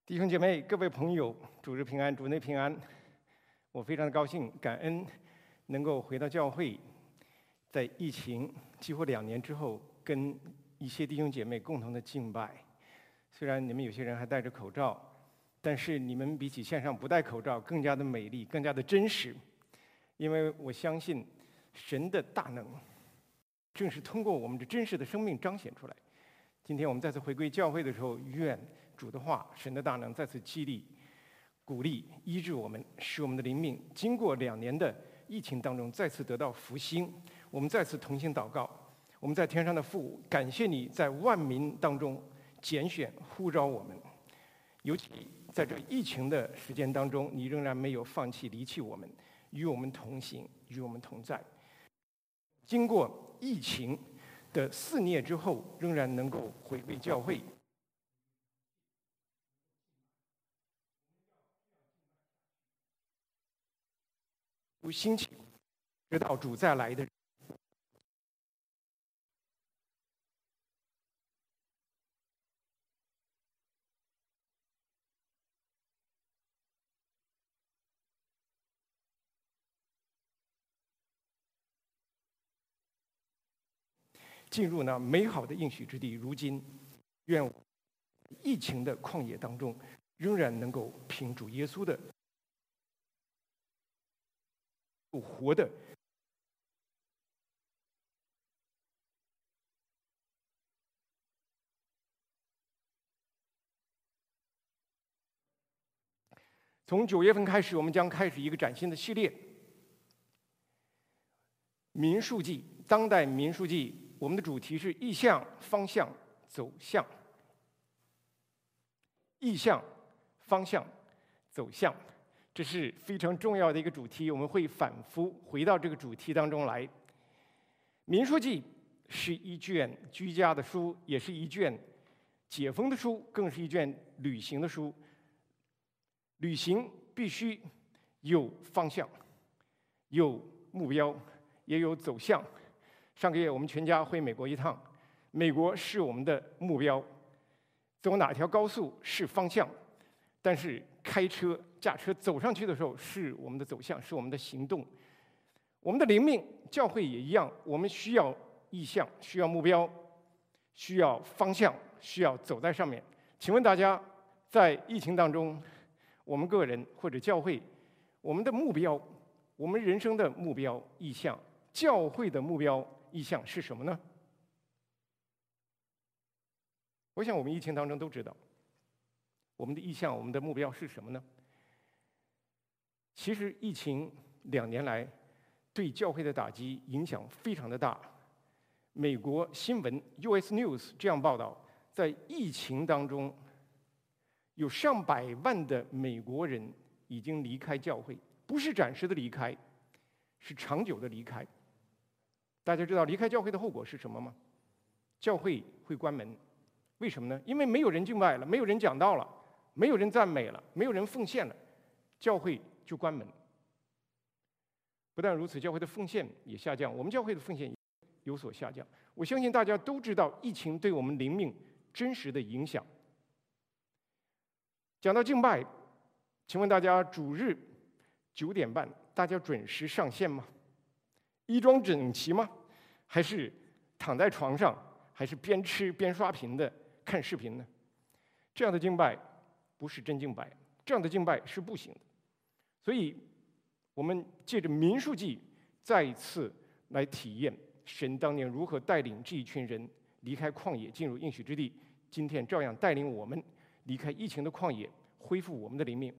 弟兄姐妹、各位朋友，主日平安，主内平安。我非常的高兴、感恩，能够回到教会，在疫情几乎2年之后，跟一些弟兄姐妹共同的敬拜。虽然你们有些人还戴着口罩，但是你们比起线上不戴口罩更加的美丽，更加的真实。因为我相信神的大能，正是通过我们这真实的生命彰显出来。今天我们再次回归教会的时候，愿主的话、神的大能再次激励、鼓励、医治我们，使我们的灵命经过2年的疫情当中再次得到复兴。我们再次同心祷告，我们在天上的父，感谢你在万民当中拣选呼召我们，尤其在这疫情的时间当中，你仍然没有放弃离弃我们，与我们同行，与我们同在。经过疫情的肆虐之后，仍然能够回归教会。不兴起，直到主再来的。进入那美好的应许之地。如今，愿疫情的旷野当中，仍然能够凭主耶稣的活的。从9月份开始，我们将开始一个崭新的系列《民数记》，当代民数记。我们的主题是意向、方向、走向。意向、方向、走向，这是非常重要的一个主题。我们会反复回到这个主题当中来。民数记是一卷居家的书，也是一卷解封的书，更是一卷旅行的书。旅行必须有方向，有目标，也有走向。上个月我们全家回美国一趟，美国是我们的目标，走哪条高速是方向，但是开车、驾车走上去的时候是我们的走向，是我们的行动。我们的灵命、教会也一样，我们需要意向，需要目标，需要方向，需要走在上面。请问大家，在疫情当中，我们个人或者教会，我们的目标，我们人生的目标、意向，教会的目标、意向是什么呢？我想我们疫情当中都知道，我们的意向、我们的目标是什么呢？其实疫情2年来对教会的打击影响非常的大。美国新闻 US News 这样报道，在疫情当中，有上百万的美国人已经离开教会，不是暂时的离开，是长久的离开。大家知道离开教会的后果是什么吗？教会会关门。为什么呢？因为没有人敬拜了，没有人讲道了，没有人赞美了，没有人奉献了，教会就关门。不但如此，教会的奉献也下降，我们教会的奉献有所下降。我相信大家都知道疫情对我们灵命真实的影响。讲到敬拜，请问大家主日9点半，大家准时上线吗？衣装整齐吗？还是躺在床上，还是边吃边刷屏的看视频呢？这样的敬拜不是真敬拜，这样的敬拜是不行的。所以我们借着民数记再一次来体验神当年如何带领这一群人离开旷野进入应许之地，今天照样带领我们离开疫情的旷野，恢复我们的灵命。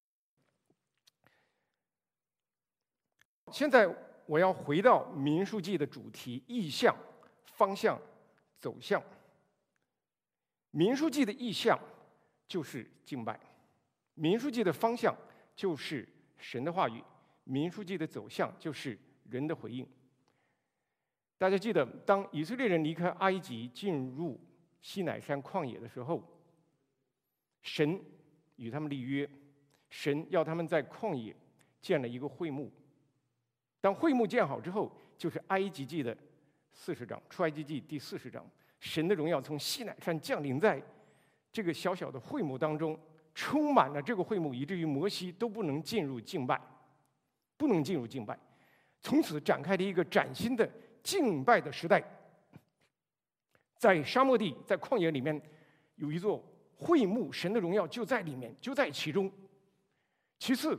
现在我要回到民数记的主题：意向、方向、走向。民数记的意向就是敬拜，民数记的方向就是神的话语，民数记的走向就是人的回应。大家记得，当以色列人离开埃及进入西乃山旷野的时候，神与他们立约，神要他们在旷野建了一个会幕。当会幕建好之后，就是埃及记的40章，出埃及记第40章，神的荣耀从西乃山降临在这个小小的会幕当中， 充满了这个会幕，以至于摩西都不能进入敬拜，不能进入敬拜。从此展开了一个崭新的敬拜的时代。在沙漠地，在旷野里面，有一座会幕，神的荣耀就在里面，就在其中。其次，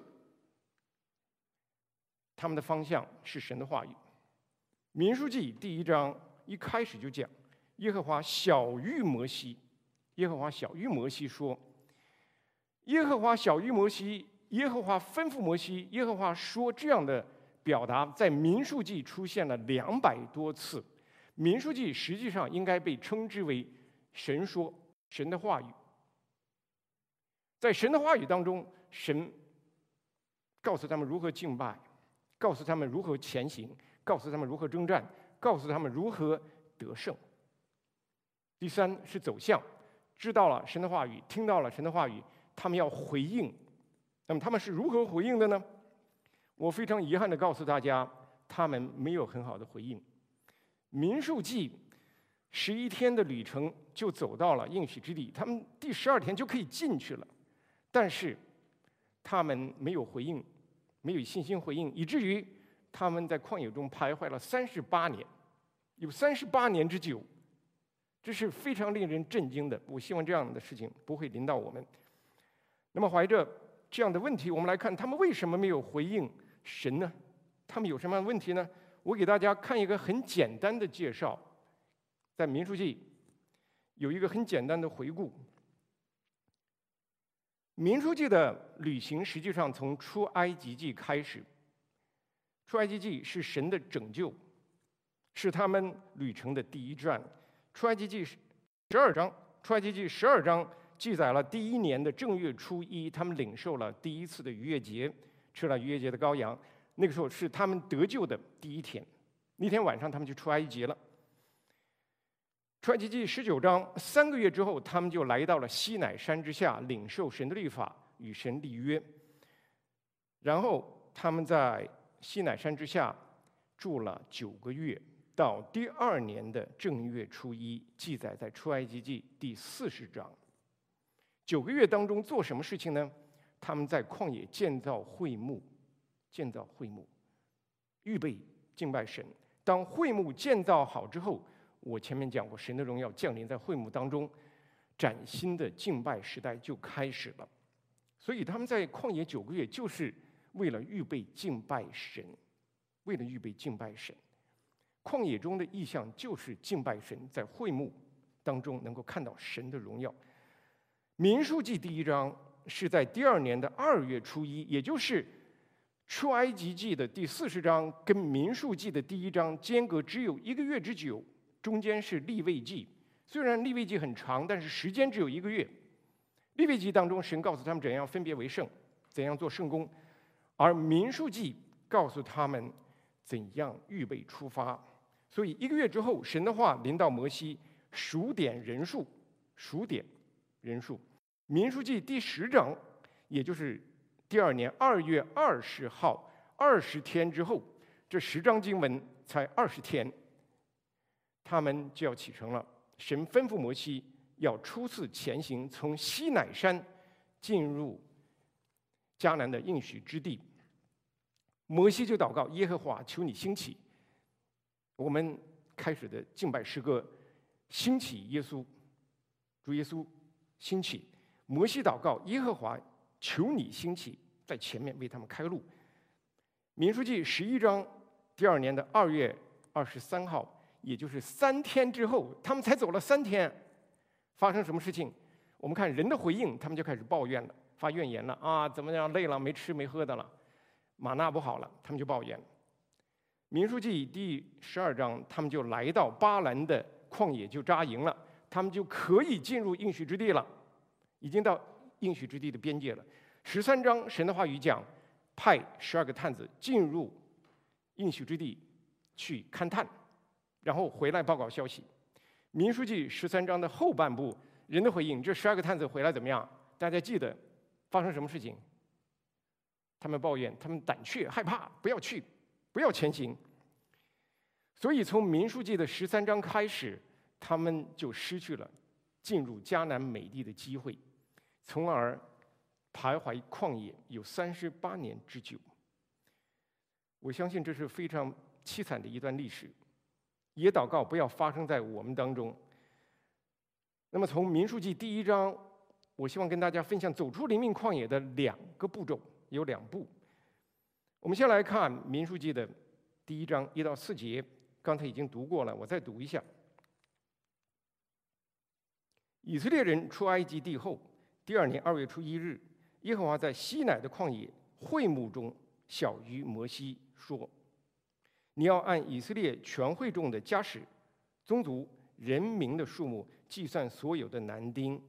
他们的方向是神的话语。民数记第1章一开始就讲，耶和华晓谕摩西，耶和华晓谕摩西说，耶和华晓谕摩西，耶和华吩咐摩西，耶和华说，这样的表达在民数记出现了200多次。民数记实际上应该被称之为神说，神的话语。在神的话语当中，神告诉他们如何敬拜，告诉他们如何前行，告诉他们如何征战，告诉他们如何得胜。第3是走向，知道了神的话语，听到了神的话语，他们要回应。那么他们是如何回应的呢？我非常遗憾地告诉大家，他们没有很好的回应。民数记11天的旅程就走到了应许之地，他们第12天就可以进去了，但是他们没有回应，没有信心回应，以至于他们在旷野中徘徊了38年，有38年之久，这是非常令人震惊的。我希望这样的事情不会临到我们。那么怀着这样的问题，我们来看他们为什么没有回应神呢？他们有什么样的问题呢？我给大家看一个很简单的介绍，在民数记有一个很简单的回顾。民数记的旅行实际上从出埃及记开始，出埃及记是神的拯救，是他们旅程的第1站。出埃及记12章记载了第1年的正月初1，他们领受了第1次的逾越节，吃了逾越节的羔羊。那个时候是他们得救的第1天，那天晚上他们就出埃及了。出埃及记19章3个月之后，他们就来到了西乃山之下，领受神的律法，与神立约。然后他们在西乃山之下住了9个月，到第2年的正月初1，记载在出埃及记第40章。9个月当中做什么事情呢？他们在旷野建造会幕，预备敬拜神。当会幕建造好之后，我前面讲过，神的荣耀降临在会幕当中，崭新的敬拜时代就开始了。所以他们在旷野9个月，就是为了预备敬拜神，为了预备敬拜神。旷野中的意象就是敬拜神，在会幕当中能够看到神的荣耀。民数记第1章是在第2年的2月初1，也就是出埃及记的第40章跟民数记的第1章间隔只有1个月之久，中间是利未记。虽然利未记很长，但是时间只有1个月。利未记当中，神告诉他们怎样分别为圣，怎样做圣工，而民数记告诉他们怎样预备出发。所以1个月之后，神的话临到摩西，数点人数。民数记第10章，也就是第2年2月20号，20天之后，这10章经文才20天，他们就要启程了。神吩咐摩西要初次前行，从西乃山进入迦南的应许之地。摩西就祷告耶和华，求你兴起。我们开始的敬拜诗歌，兴起耶稣，主耶稣兴起。摩西祷告耶和华，求你兴起，在前面为他们开路。民数记11章第2年的2月23号，也就是3天之后，他们才走了3天，发生什么事情？我们看人的回应，他们就开始抱怨了，发怨言了啊，怎么样累了，没吃没喝的了，玛纳不好了，他们就抱怨。民数记第12章，他们就来到巴兰的旷野就扎营了，他们就可以进入应许之地了，已经到应许之地的边界了。13章神的话语讲，派12个探子进入应许之地去勘探，然后回来报告消息。民数记13章的后半部，人的回应，这12个探子回来怎么样？大家记得发生什么事情？他们抱怨，他们胆怯害怕，不要去，不要前行。所以从民数记的13章开始，他们就失去了进入迦南美地的机会，从而徘徊旷野有38年之久。我相信这是非常凄惨的一段历史，也祷告不要发生在我们当中。那么从民数记第1章，我希望跟大家分享走出灵命旷野的2个步骤，有2步。我们先来看民数记的第1章1到4节，刚才已经读过了，我再读一下。以色列人出埃及地后，第2年2月初1日，耶和华在西乃的旷野会幕中晓谕摩西说：“你要按以色列全会众的家室、宗族、人民的数目计算所有的男丁。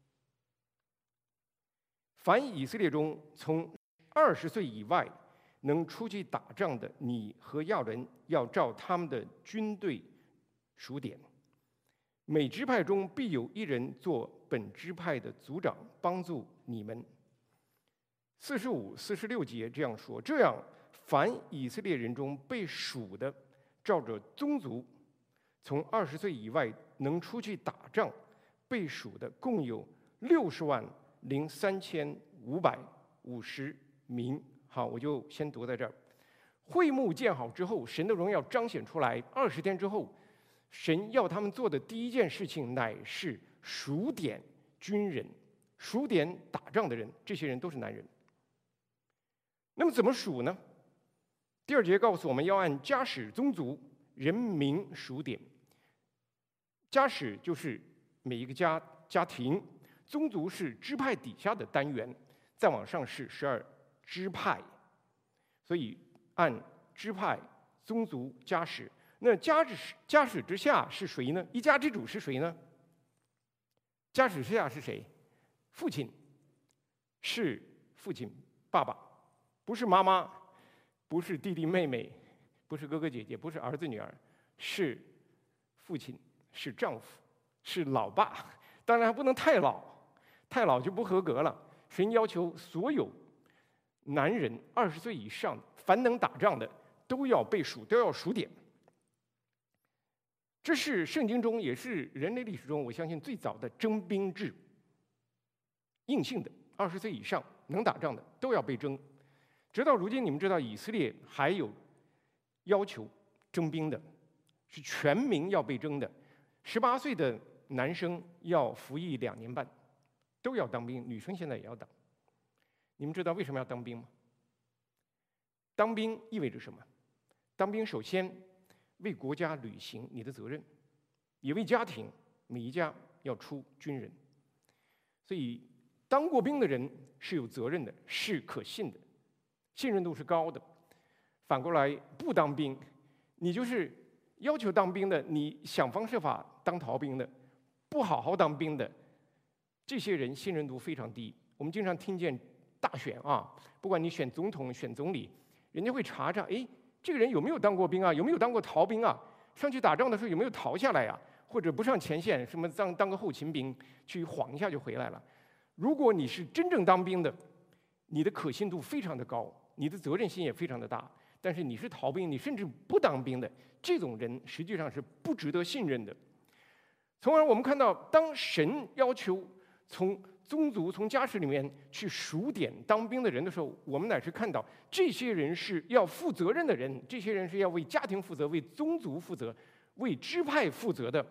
凡以色列中从20岁以外能出去打仗的，你和亚伦要照他们的军队数点。每支派中必有1人做本支派的族长，帮助你们。”45、46节这样说：“这样，凡以色列人中被数的，照着宗族，从20岁以外能出去打仗被数的，共有603550名。”好，我就先读在这儿。会幕建好之后，神的荣耀彰显出来。20天之后，神要他们做的第一件事情，乃是数点军人，数点打仗的人。这些人都是男人。那么怎么数呢？第2节告诉我们要按家室、宗族、人民数点。家室就是每一个家庭，宗族是支派底下的单元，再往上是12支派，所以按支派、宗族、家室。那家室之下是谁呢？一家之主是谁呢？家室之下是谁？父亲，是父亲，爸爸，不是妈妈，不是弟弟妹妹，不是哥哥姐姐，不是儿子女儿，是父亲，是丈夫，是老爸。当然还不能太老，太老就不合格了。神要求所有男人20岁以上，凡能打仗的都要被数，都要数点。这是圣经中，也是人类历史中，我相信最早的征兵制。硬性的，20岁以上能打仗的都要被征。直到如今，你们知道以色列还有要求征兵的，是全民要被征的。18岁的男生要服役2年半，都要当兵，女生现在也要当。你们知道为什么要当兵吗？当兵意味着什么？当兵首先为国家履行你的责任，也为家庭，每一家要出军人。所以当过兵的人是有责任的，是可信的，信任度是高的。反过来不当兵，你就是要求当兵的，你想方设法当逃兵的，不好好当兵的，这些人信任度非常低。我们经常听见大选啊，不管你选总统、选总理，人家会查查，哎，这个人有没有当过兵啊？有没有当过逃兵啊？上去打仗的时候有没有逃下来呀？或者不上前线，什么当个后勤兵，去晃一下就回来了。如果你是真正当兵的，你的可信度非常的高，你的责任心也非常的大。但是你是逃兵，你甚至不当兵的，这种人实际上是不值得信任的。从而我们看到，当神要求从宗族、从家室里面去数点当兵的人的时候，我们乃是看到这些人是要负责任的人，这些人是要为家庭负责、为宗族负责、为支派负责的。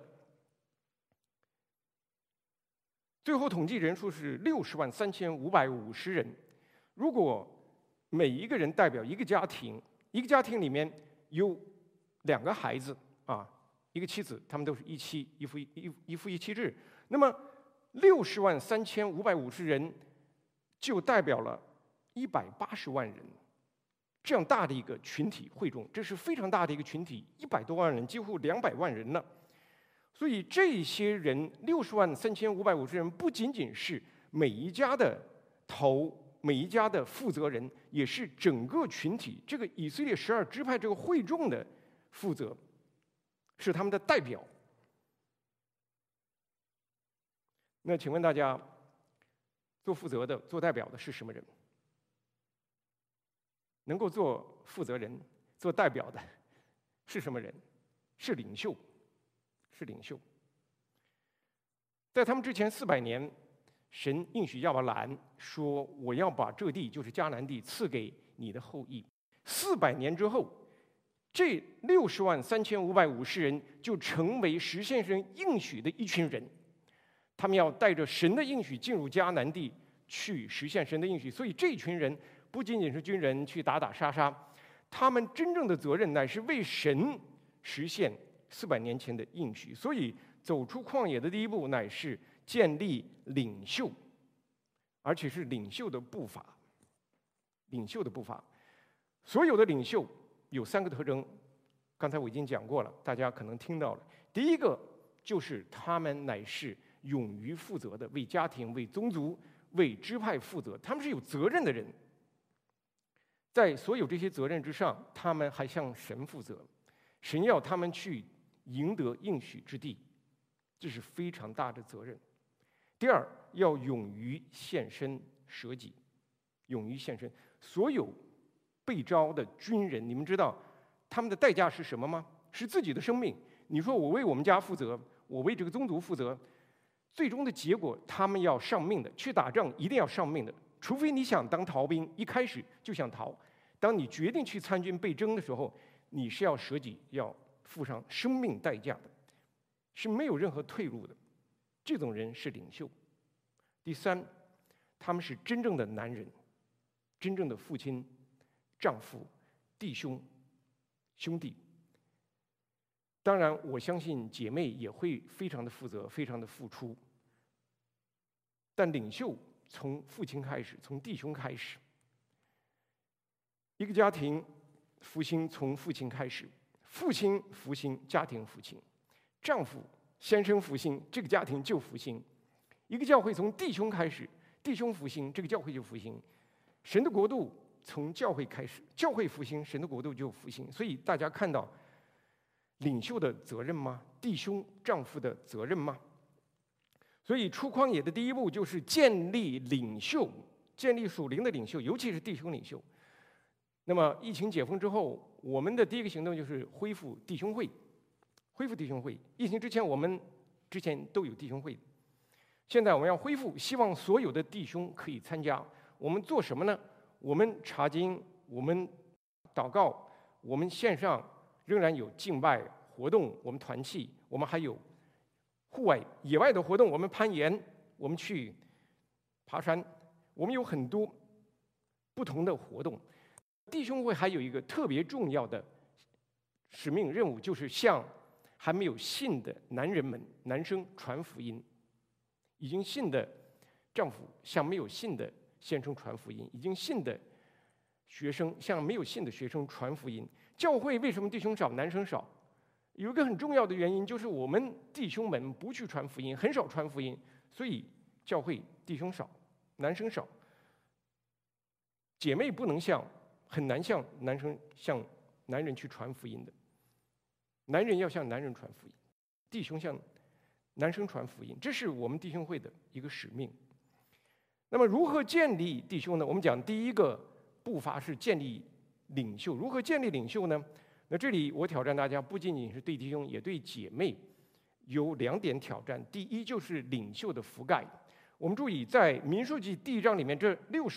最后统计人数是603550人。如果每一个人代表一个家庭，一个家庭里面有2个孩子啊，一个妻子，他们都是一夫一妻制，那么603550人就代表了180万人，这样大的一个群体会众，这是非常大的一个群体，100多万人，几乎200万人了。所以这些人603550人不仅仅是每一家的头，每一家的负责人，也是整个群体这个以色列12支派这个会众的负责，是他们的代表。那请问大家，做负责的、做代表的是什么人？能够做负责人、做代表的是什么人？是领袖，是领袖。在他们之前400年， 神应许亚伯兰说：“我要把这地，就是迦南地，赐给你的后裔。”400年之后，这60.3550人就成为实现神应许的一群人。他们要带着神的应许进入迦南地，去实现神的应许。所以这群人不仅仅是军人去打打杀杀，他们真正的责任乃是为神实现400年前的应许。所以走出旷野的第一步乃是建立领袖，而且是领袖的步伐。领袖的步伐，所有的领袖有3个特征，刚才我已经讲过了，大家可能听到了。第一个就是他们乃是勇于负责的，为家庭、为宗族、为支派负责，他们是有责任的人。在所有这些责任之上，他们还向神负责，神要他们去赢得应许之地，这是非常大的责任。第二，要勇于献身舍己，勇于献身。所有被召的军人，你们知道他们的代价是什么吗？是自己的生命。你说我为我们家负责，我为这个宗族负责，最终的结果他们要上命的，去打仗一定要上命的。除非你想当逃兵，一开始就想逃，当你决定去参军被征的时候，你是要舍己，要付上生命代价的，是没有任何退路的。这种人是领袖。第三，他们是真正的男人，真正的父亲、丈夫、弟兄、兄弟。当然，我相信姐妹也会非常的负责，非常的付出。但领袖从父亲开始，从弟兄开始。一个家庭复兴从父亲开始，父亲复兴，家庭复兴；丈夫、先生复兴，这个家庭就复兴。一个教会从弟兄开始，弟兄复兴，这个教会就复兴。神的国度从教会开始，教会复兴，神的国度就复兴。所以大家看到领袖的责任吗？弟兄、丈夫的责任吗？所以出旷野的第一步就是建立领袖，建立属灵的领袖，尤其是弟兄领袖。那么疫情解封之后，我们的第一个行动就是恢复弟兄会，恢复弟兄会。疫情之前我们之前都有弟兄会，现在我们要恢复，希望所有的弟兄可以参加。我们做什么呢？我们查经，我们祷告，我们线上仍然有敬拜活动，我们团契，我们还有户外野外的活动，我们攀岩，我们去爬山，我们有很多不同的活动。弟兄会还有一个特别重要的使命任务，就是向还没有信的男人们、男生传福音。已经信的丈夫向没有信的先生传福音，已经信的学生向没有信的学生传福音。教会为什么弟兄少、男生少？有一个很重要的原因，就是我们弟兄们不去传福音，很少传福音，所以教会弟兄少、男生少。姐妹不能很难向男人去传福音的。男人要向男人传福音，弟兄向男生传福音，这是我们弟兄会的一个使命。那么如何建立弟兄呢？我们讲第一个步伐是建立领袖。如何建立领袖呢？那这里我挑战大家，不仅仅是对弟兄，也对姐妹有2点挑战。第一就是领袖的覆盖。我们注意，在民数记第1章里面，这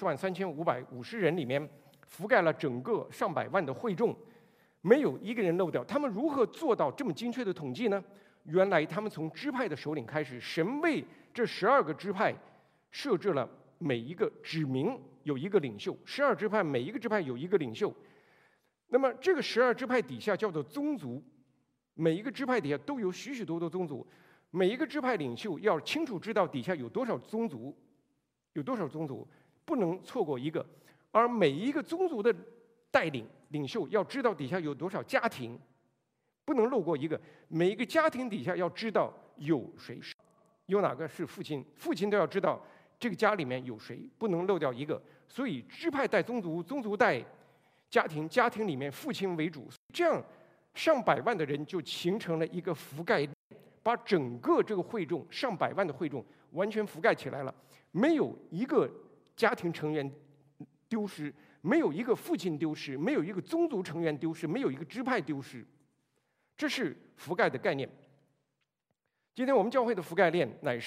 60.3550人里面覆盖了整个上百万的会众，没有一个人漏掉。他们如何做到这么精确的统计呢？原来他们从支派的首领开始，神为这12个支派设置了每一个指明有一个领袖，12支派每一个支派有一个领袖。那么这个12支派底下叫做宗族，每一个支派底下都有许许多多宗族，每一个支派领袖要清楚知道底下有多少宗族，不能错过一个。而每一个宗族的领袖要知道底下有多少家庭，不能漏过一个。每一个家庭底下要知道有谁，有哪个是父亲，父亲都要知道这个家里面有谁，不能漏掉一个。所以支派带宗族，宗族带家庭，家庭里面父亲为主，这样上百万的人就形成了一个覆盖，把整个这个会众上百万的会众完全覆盖起来了，没有一个家庭成员丢失，没有一个父亲丢失，没有一个宗族成员丢失，没有一个支派丢失。这是覆盖的概念。今天我们教会的覆盖链乃是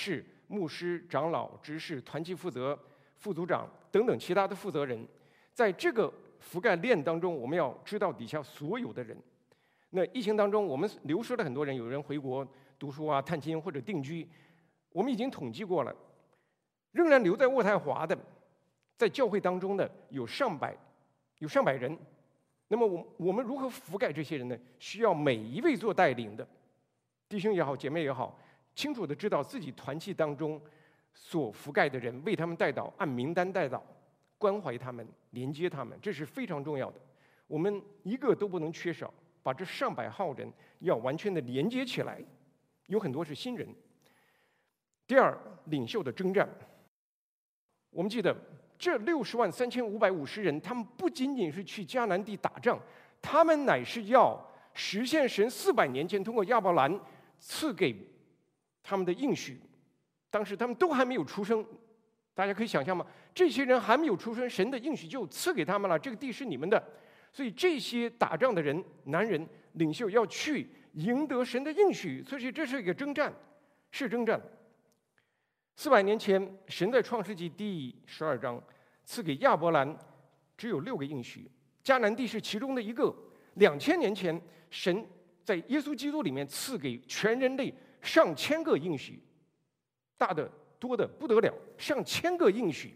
牧师、长老、执事、团契负责、副组长等等其他的负责人，在这个覆盖链当中，我们要知道底下所有的人。那疫情当中，我们流失了很多人，有人回国读书啊、探亲或者定居，我们已经统计过了，仍然留在渥太华的，在教会当中的有上百人。那么我们如何覆盖这些人呢？需要每一位做带领的弟兄也好、姐妹也好，清楚地知道自己团契当中所覆盖的人，为他们代祷，按名单代祷，关怀他们，连接他们，这是非常重要的。我们一个都不能缺少，把这上百号人要完全的连接起来。有很多是新人。第二，领袖的征战。我们记得这603550人，他们不仅仅是去迦南地打仗，他们乃是要实现神400年前通过亚伯兰赐给他们的应许。当时他们都还没有出生，大家可以想象吗？这些人还没有出生，神的应许就赐给他们了，这个地是你们的。所以这些打仗的人，男人领袖要去赢得神的应许，所以这是一个征战，是征战。400年前，神在创世纪第12章赐给亚伯兰只有6个应许，迦南地是其中的一个。2000年前，神在耶稣基督里面赐给全人类上千个应许，大的多的不得了，上千个应许。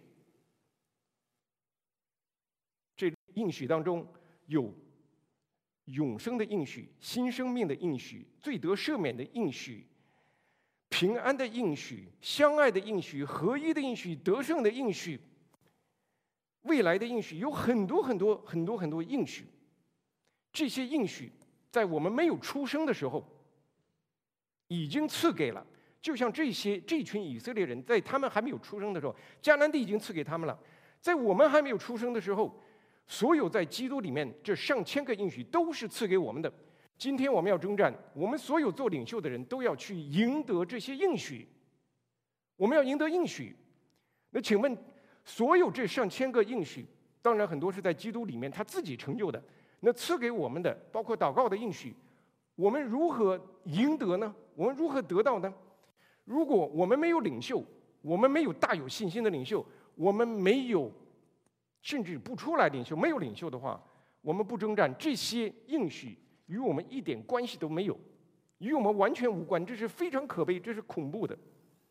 这应许当中有永生的应许、新生命的应许、罪得赦免的应许、平安的应许、相爱的应许、合一的应许、得胜的应许、未来的应许，有很多很多应许。这些应许在我们没有出生的时候已经赐给了，就像这群以色列人，在他们还没有出生的时候，迦南地已经赐给他们了。在我们还没有出生的时候，所有在基督里面这上千个应许都是赐给我们的。今天我们要征战，我们所有做领袖的人都要去赢得这些应许。我们要赢得应许。那请问，所有这上千个应许，当然很多是在基督里面他自己成就的。那赐给我们的，包括祷告的应许，我们如何赢得呢？我们如何得到呢？如果我们没有领袖，我们没有大有信心的领袖，我们没有，甚至不出来领袖，没有领袖的话，我们不征战，这些应许与我们一点关系都没有，与我们完全无关，这是非常可悲，这是恐怖的。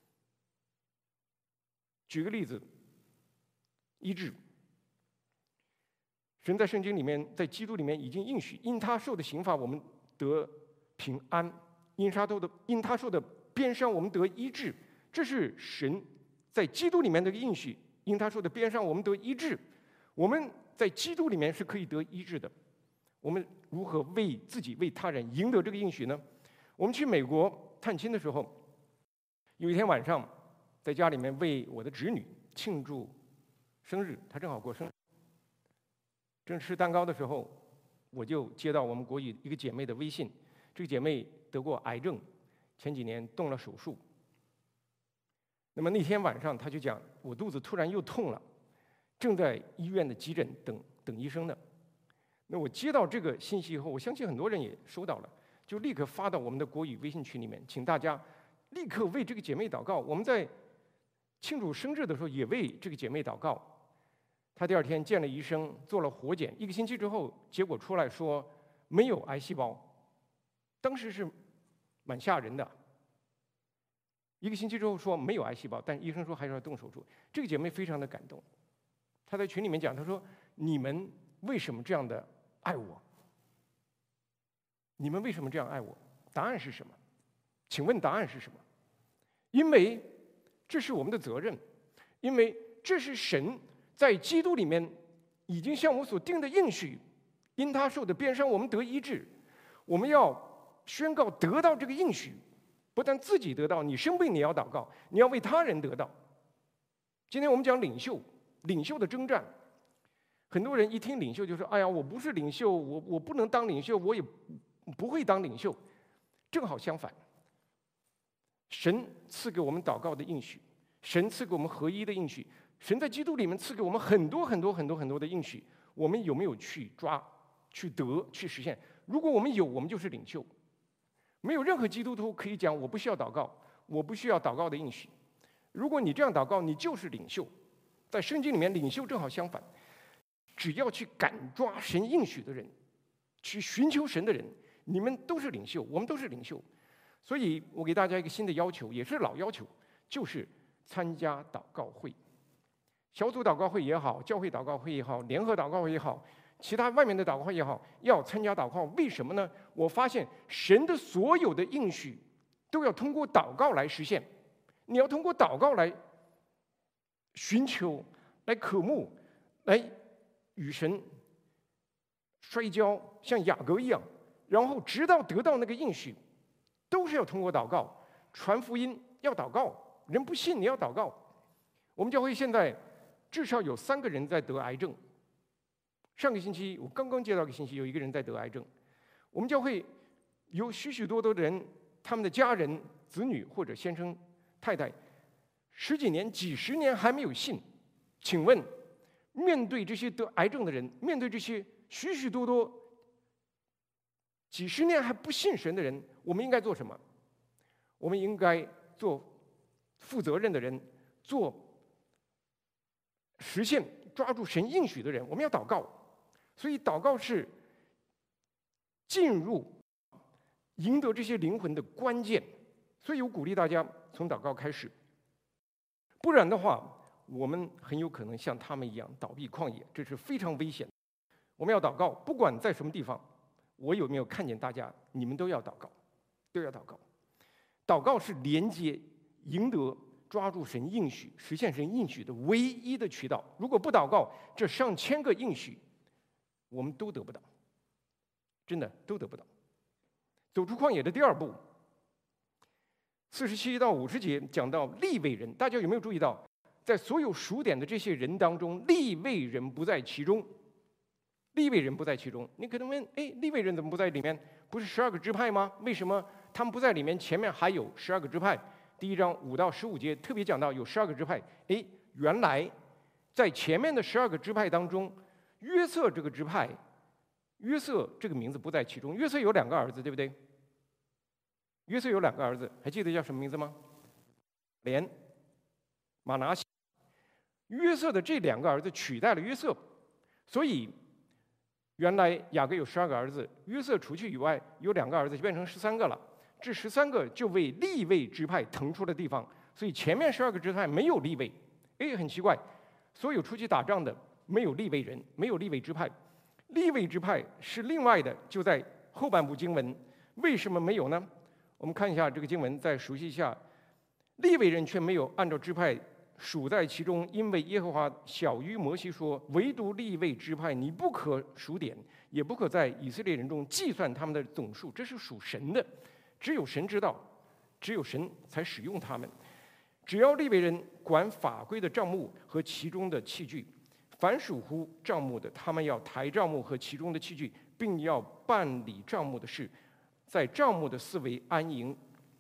举个例子，医治。神在圣经里面，在基督里面已经应许，因他受的刑罚，我们得平安；因他受的鞭伤，我们得医治。这是神在基督里面的应许，因他受的鞭伤，我们得医治。我们在基督里面是可以得医治的。我们如何为自己、为他人赢得这个应许呢？我们去美国探亲的时候，有一天晚上，在家里面为我的侄女庆祝生日，她正好过生日。正吃蛋糕的时候，我就接到我们国语一个姐妹的微信。这个姐妹得过癌症，前几年动了手术。那么那天晚上，她就讲我肚子突然又痛了，正在医院的急诊等医生呢。那我接到这个信息以后，我相信很多人也收到了，就立刻发到我们的国语微信群里面，请大家立刻为这个姐妹祷告。我们在庆祝生日的时候也为这个姐妹祷告。她第二天见了医生，做了活检，1个星期之后，结果出来说没有癌细胞。当时是蛮吓人的。1个星期之后说没有癌细胞，但医生说还是要动手术。这个姐妹非常的感动，她在群里面讲，她说：“你们为什么这样的爱我？你们为什么这样爱我？答案是什么？请问答案是什么？因为这是我们的责任，因为这是神在基督里面已经向我所定的应许，因他受的鞭伤，我们得医治。我们要宣告得到这个应许，不但自己得到，你生病你要祷告，你要为他人得到。今天我们讲领袖的征战，很多人一听领袖就说：“哎呀，我不是领袖，我不能当领袖，我也不会当领袖。”正好相反，神赐给我们祷告的应许，神赐给我们合一的应许。神在基督里面赐给我们很多的应许，我们有没有去抓、去得、去实现？如果我们有，我们就是领袖。没有任何基督徒可以讲我不需要祷告，我不需要祷告的应许。 如果你这样祷告，你就是领袖。在圣经里面，领袖正好相反，只要去赶抓神应许的人，去寻求神的人，你们都是领袖，我们都是领袖。所以我给大家一个新的要求，也是老要求，就是参加祷告会，小组祷告会也好，教会祷告会也好，联合祷告会也好，其他外面的祷告会也好，要参加祷告。为什么呢？我发现神的所有的应许都要通过祷告来实现。你要通过祷告来寻求、来渴慕、来与神摔跤，像雅各一样，然后直到得到那个应许，都是要通过祷告。传福音要祷告，人不信你要祷告。我们教会现在至少有3个人在得癌症。上个星期我刚刚接到一个信息，有一个人在得癌症。我们教会有许许多多的人，他们的家人、子女或者先生、太太10几年、几十年还没有信。请问，面对这些得癌症的人，面对这些许许多多几十年还不信神的人，我们应该做什么？我们应该做负责任的人，做实现、抓住神应许的人。我们要祷告，所以祷告是进入赢得这些灵魂的关键。所以我鼓励大家从祷告开始，不然的话，我们很有可能像他们一样倒闭旷野，这是非常危险的。我们要祷告，不管在什么地方，我有没有看见大家，你们都要祷告，都要祷告。祷告是连接、赢得、抓住神应许、实现神应许的唯一的渠道。如果不祷告，这上千个应许，我们都得不到，真的都得不到。走出旷野的第2步，47到50节讲到利未人，大家有没有注意到，在所有数点的这些人当中，利未人不在其中。利未人不在其中，你可能问：哎，利未人怎么不在里面？不是12个支派吗？为什么他们不在里面？前面还有12个支派。第1章5到15节特别讲到有12个支派。哎，原来在前面的12个支派当中，约瑟这个支派，约瑟这个名字不在其中。约瑟有2个儿子，对不对？约瑟有2个儿子，还记得叫什么名字吗？连、马拿西。约瑟的这2个儿子取代了约瑟，所以原来雅各有12个儿子，约瑟除去以外，有2个儿子就变成13个了。这13个就为利未支派腾出了地方，所以前面12个支派没有利未。哎，很奇怪，所有出去打仗的没有利未人，没有利未支派。利未支派是另外的，就在后半部经文。为什么没有呢？我们看一下这个经文，再熟悉一下。利未人却没有按照支派数在其中，因为耶和华晓谕摩西说，唯独利未支派你不可数点，也不可在以色列人中计算他们的总数，这是属神的，只有神知道，只有神才使用他们。只要利未人管法规的账目和其中的器具，凡属乎账目的，他们要抬账目和其中的器具，并要办理账目的事，在账目的四围安营。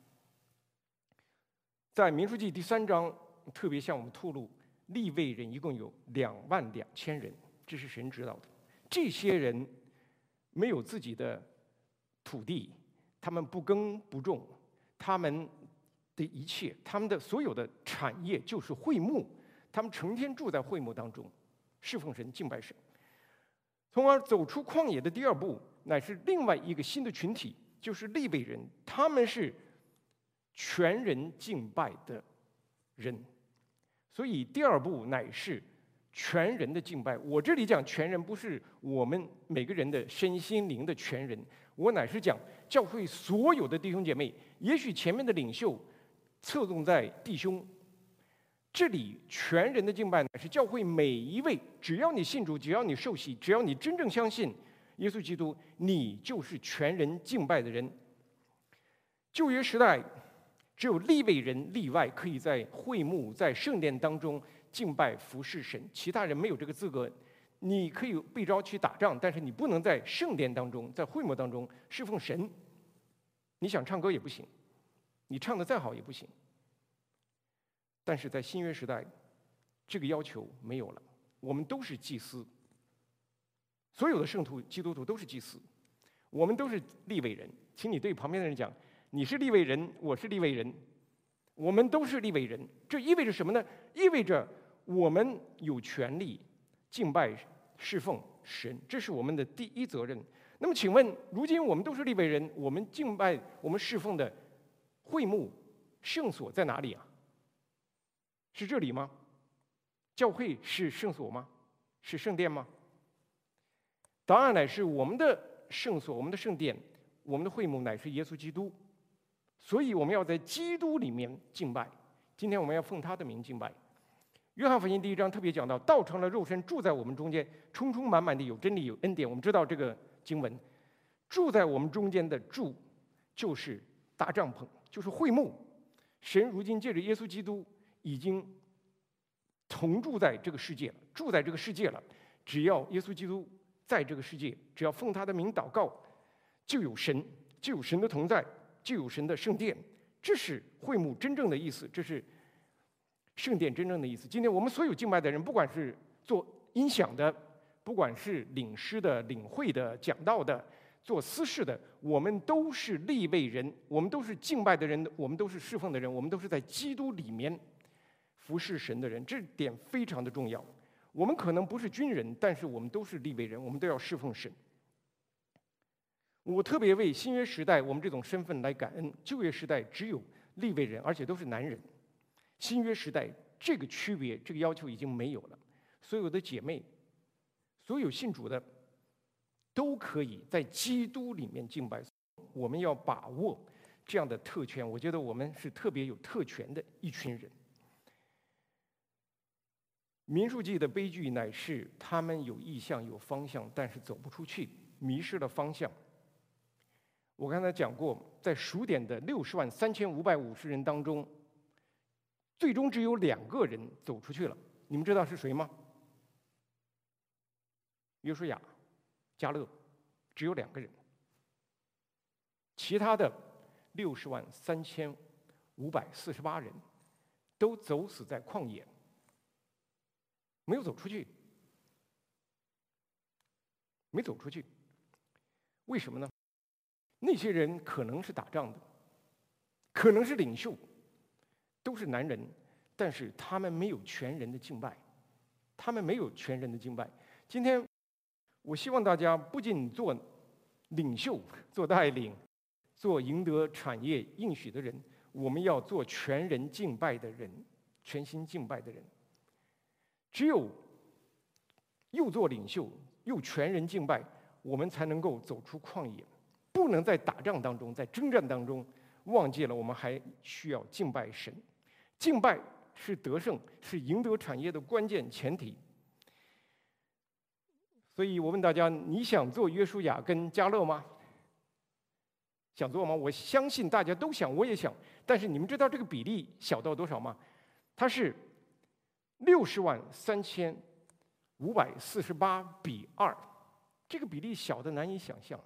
在民数记第3章特别向我们透露，利未人一共有22000人，这是神知道的。这些人没有自己的土地，他们不耕不种，他们的一切，他们的所有的产业就是会幕，他们成天住在会幕当中，侍奉神、敬拜神。从而走出旷野的第2步，乃是另外一个新的群体，就是利未人，他们是全人敬拜的人。所以第2步乃是全人的敬拜。我这里讲全人，不是我们每个人的身心灵的全人，我乃是讲教会所有的弟兄姐妹。也许前面的领袖侧重在弟兄，这里全人的敬拜乃是教会每一位，只要你信主，只要你受洗，只要你真正相信耶稣基督，你就是全人敬拜的人。旧约时代只有利未人例外，可以在会幕、在圣殿当中敬拜服侍神，其他人没有这个资格。你可以被召去打仗，但是你不能在圣殿当中、在会幕当中侍奉神。你想唱歌也不行，你唱得再好也不行。但是在新约时代，这个要求没有了，我们都是祭司，所有的圣徒、基督徒都是祭司，我们都是利未人。请你对旁边的人讲，你是利未人，我是利未人， 我们都是利未人。这意味着什么呢？意味着我们有权利敬拜侍奉神，这是我们的第一责任。那么请问，如今我们都是利未人，我们敬拜、我们侍奉的会幕圣所在哪里啊？是这里吗？教会是圣所吗？是圣殿吗？答案乃是我们的圣所、我们的圣殿、我们的会幕乃是耶稣基督，所以我们要在基督里面敬拜。今天我们要奉他的名敬拜。约翰福音第1章特别讲到，道成了肉身，住在我们中间，充充满满的有真理有恩典。我们知道这个经文，住在我们中间的住就是大帐篷，就是会幕。神如今借着耶稣基督已经同住在这个世界了，住在这个世界了。只要耶稣基督在这个世界，只要奉他的名祷告，就有神，就有神的同在，就有神的圣殿。这是会幕真正的意思，这是圣殿真正的意思。今天我们所有敬拜的人，不管是做音响的，不管是领诗的、领会的、讲道的、做司事的，我们都是利未人，我们都是敬拜的人，我们都是侍奉的人，我们都是在基督里面服侍神的人。这点非常的重要。我们可能不是军人，但是我们都是利未人，我们都要侍奉神。我特别为新约时代我们这种身份来感恩。旧约时代只有利未人，而且都是男人。新约时代这个区别、这个要求已经没有了，所有的姐妹、所有信主的都可以在基督里面敬拜。我们要把握这样的特权，我觉得我们是特别有特权的一群人。民数记的悲剧乃是他们有意向、有方向，但是走不出去，迷失了方向。我刚才讲过，在数点的603550人当中，最终只有2个人走出去了。你们知道是谁吗？约书亚、迦勒，只有2个人。其他的603548人都走死在旷野，没有走出去，没走出去。为什么呢？那些人可能是打仗的，可能是领袖，都是男人，但是他们没有全人的敬拜，他们没有全人的敬拜。今天我希望大家不仅做领袖、做带领、做赢得产业应许的人，我们要做全人敬拜的人，全心敬拜的人。只有又做领袖又全人敬拜，我们才能够走出旷野。不能在打仗当中，在征战当中忘记了我们还需要敬拜神。敬拜是得胜，是赢得产业的关键前提。所以我问大家，你想做约书亚跟迦勒吗？想做吗？我相信大家都想，我也想。但是你们知道这个比例小到多少吗？它是603548:2，这个比例小的难以想象。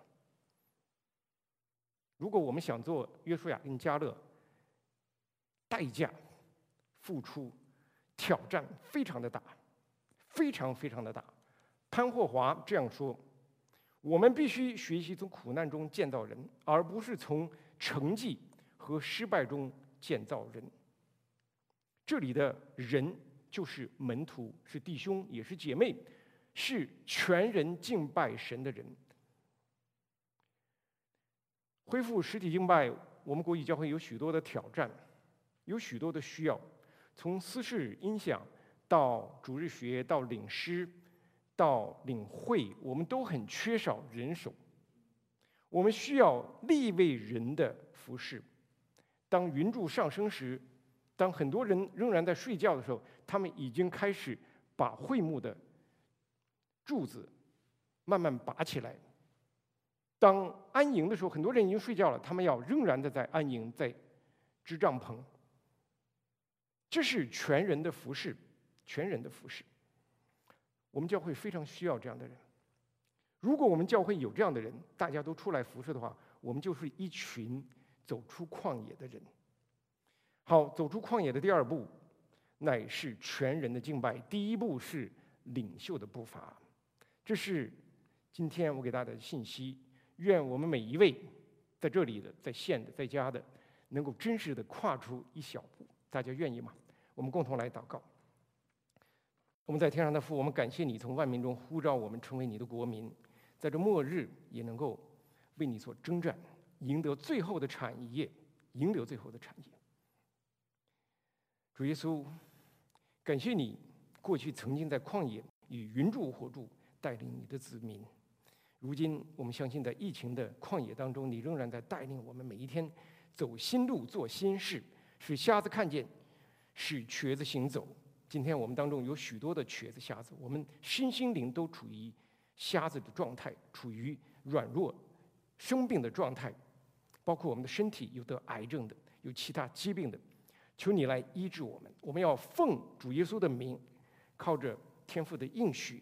如果我们想做约书亚跟迦勒，代价、付出、挑战非常的大，非常非常的大。潘霍华这样说：我们必须学习从苦难中建造人，而不是从成绩和失败中建造人。这里的人就是门徒，是弟兄，也是姐妹，是全人敬拜神的人。恢复实体敬拜，我们国语教会有许多的挑战，有许多的需要，从司事音响到主日学，到领诗，到领会，我们都很缺少人手。我们需要利未人的服侍。当云柱上升时，当很多人仍然在睡觉的时候，他们已经开始把会幕的柱子慢慢拔起来。当安营的时候，很多人已经睡觉了，他们要仍然的在安营，在支帐篷。这是全人的服侍，全人的服侍。我们教会非常需要这样的人。如果我们教会有这样的人，大家都出来服侍的话，我们就是一群走出旷野的人。好，走出旷野的第2步，乃是全人的敬拜。第1步是领袖的步伐。这是今天我给大家的信息。愿我们每一位在这里的、在线的、在家的，能够真实的跨出一小步。 大家愿意吗？我们共同来祷告。我们在天上的父，我们感谢你从万民中呼召我们成为你的国民，在这末日也能够为你所征战，赢得最后的产业，赢得最后的产业。主耶稣，感谢你过去曾经在旷野以云柱火柱带领你的子民，如今我们相信在疫情的旷野当中，你仍然在带领我们每一天走新路，做新事，使瞎子看见，使瘸子行走。今天我们当中有许多的瘸子瞎子，我们身心灵都处于瞎子的状态，处于软弱生病的状态，包括我们的身体有得癌症的，有其他疾病的，求你来医治我们。我们要奉主耶稣的名，靠着天父的应许，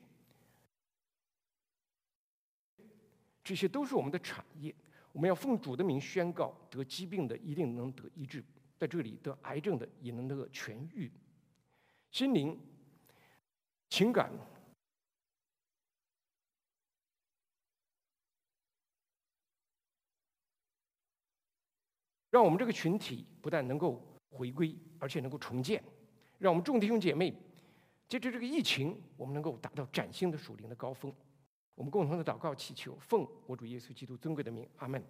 这些都是我们的产业。我们要奉主的名宣告，得疾病的一定能得医治，在这里得癌症的也能得痊愈，心灵、情感、让我们这个群体不但能够回归，而且能够重建，让我们众弟兄姐妹借着这个疫情，我们能够达到崭新的属灵的高峰。我们共同的祷告祈求，奉我主耶稣基督尊贵的名，阿们。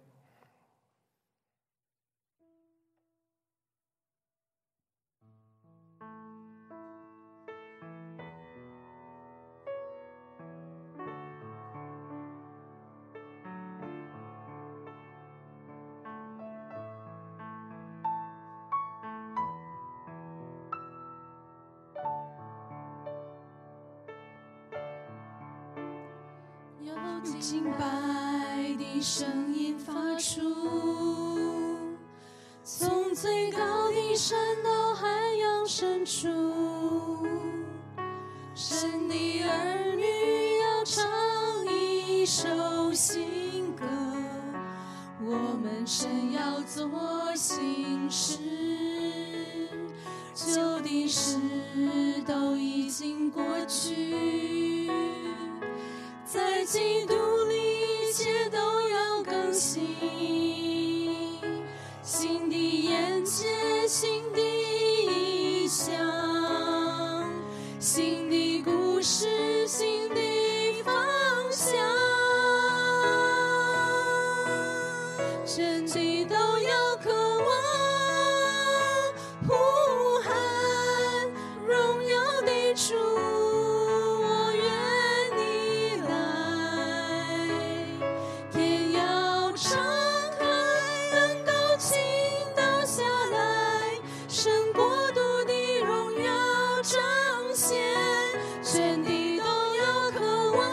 有敬拜的声音发出，从最高的山到海洋深处，神的儿女要唱一首新歌，我们神要做新事，旧的事都已经过去，在基督里一切都要更新，新的眼界，新的意象，新的故事，新的方向，全地都要渴望呼喊荣耀的主，我愿你来，天要敞开，恩膏倾倒下来，神国度的荣耀彰显，全地都要渴望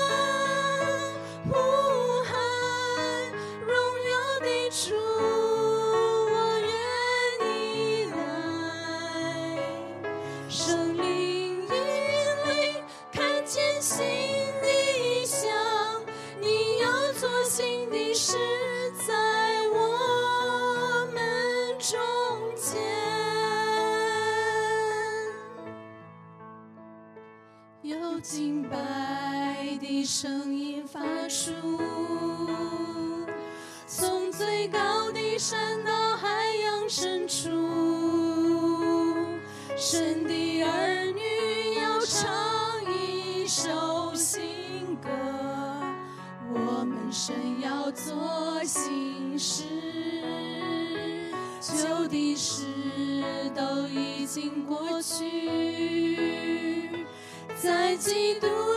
呼喊荣耀的主，我愿你来，生命引领，看见新的意象，你要做新的事在我们中间，有敬拜的声音发出，从最高的山到海洋深处，神的儿女要唱一首新歌，我们神要做新事，旧的事都已经过去，在基督